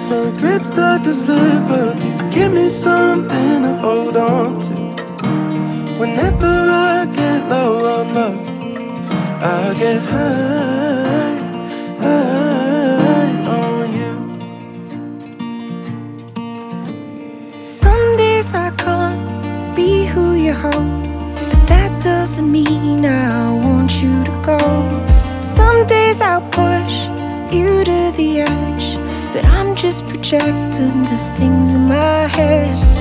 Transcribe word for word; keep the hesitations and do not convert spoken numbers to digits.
my grip start to slip up, you give me something to hold on to. Whenever I get low on love, I get high, high on you. Some days I can't be who you hope, but that doesn't mean I want you to go. Some days I'll push you to the edge, but I'm just projecting the things in my head.